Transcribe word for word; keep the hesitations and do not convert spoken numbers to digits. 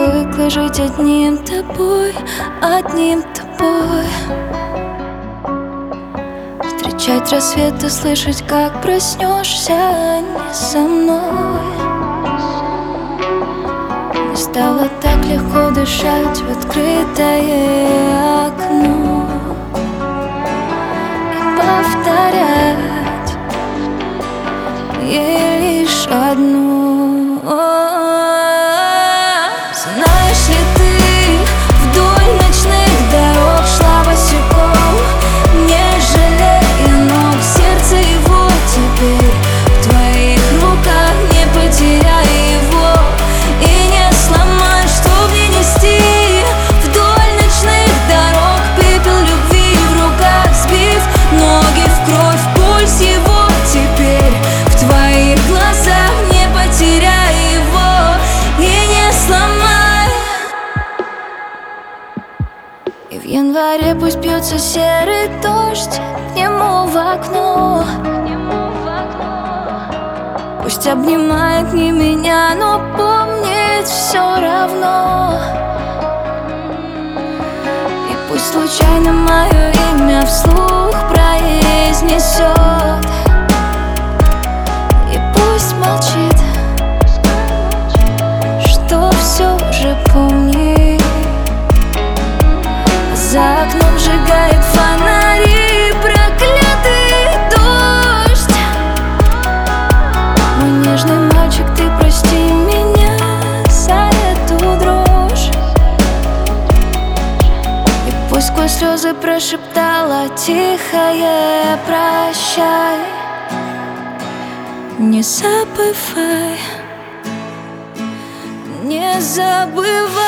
привыкла жить одним тобой, одним тобой. Встречать рассвет и слышать, как проснешься не со мной. Не стало так легко дышать в открытое окно и повторять ей лишь одно. Знаешь ли ты, вдоль ночных дорог шла босиком, не жалея ног, сердце его теперь в твоих руках, не потеряй его и не сломай, чтоб не нести вдоль ночных дорог пепел любви в руках, сбив ноги в кровь, пульс его теперь в твоих глазах, не потеряй его и не сломай. И в январе пусть бьется серый дождь к нему в окно, пусть обнимает не меня, но помнит все равно. И пусть случайно мое имя вслух произнесет, и пусть молчит, что все же помнит. За окном сжигает фонари проклятый дождь. Мой нежный мальчик, ты прости меня за эту дрожь. И пусть сквозь слезы прошептала тихое прощай. Не забывай, не забывай.